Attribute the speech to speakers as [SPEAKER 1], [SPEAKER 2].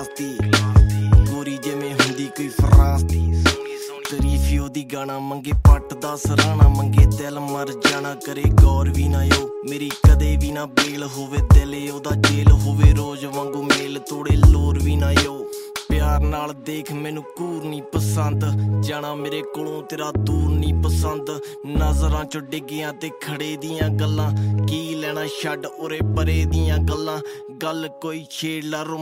[SPEAKER 1] class ਦੀ ਗੋਰੀ ਜਿਵੇਂ ਹੁੰਦੀ ਕੋਈ ਫਰਾਂਸ ਦੀ ਤਾਰੀਫੀ ਉਹਦੀ ਗਾਣਾ ਮੰਗੇ ਪੱਟ ਦਾ ਸਰਾਣਾ ਮੰਗੇ ਦਿਲ ਮਰ ਜਾਣਾ ਕਰੇ ਗੌਰ ਵੀ ਨਾ ਓ ਮੇਰੀ ਕਦੇ ਵੀ ਨਾ ਬੇਲ ਹੋਵੇ ਦਿਲ ਉਹਦਾ ਜੇਲ ਹੋਵੇ ਰੋਜ਼ ਵਾਂਗੂ ਮੇਲ ਤੋੜੇ ਲੋਰ ਵੀ ਨਾ ਓ ਪਿਆਰ ਨਾਲ ਦੇਖ ਮੈਨੂੰ ਘੂਰ ਨੀ ਪਸੰਦ ਜਾਣਾ ਮੇਰੇ ਕੋਲੋਂ ਤੇਰਾ ਦੂਰ ਨੀ ਪਸੰਦ ਨਜ਼ਰਾਂ ਚੋਂ ਡਿੱਗਿਆਂ ਤੇ ਖੜੇ ਦੀਆਂ ਗੱਲਾਂ ਕੀ ਲੈਣਾ ਛੱਡ ਉਰੇ ਪਰੇ ਦੀਆਂ ਗੱਲਾਂ ਗੱਲ ਕੋਈ ਛੇੜ ਲਾ